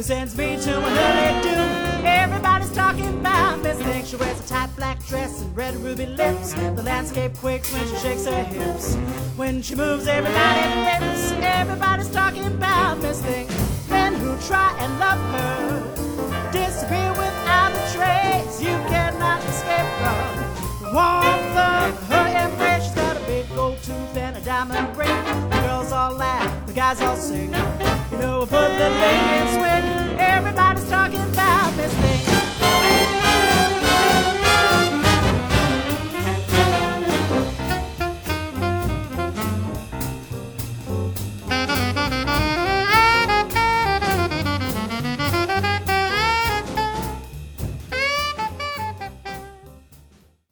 who sends me to an early doom. Everybody's talking about Miss Thing. She wears a tight black dress and red ruby lips. The landscape quakes when she shakes her hips. When she moves, everybody flips. Everybody's talking about Miss Thing. Men who try and love her disappear without a trace. You cannot escape from the warmth of her embrace. She's got a big gold tooth and a diamond ring. The girls all laugh, the guys all sing. You know, put the thing in swing. Everybody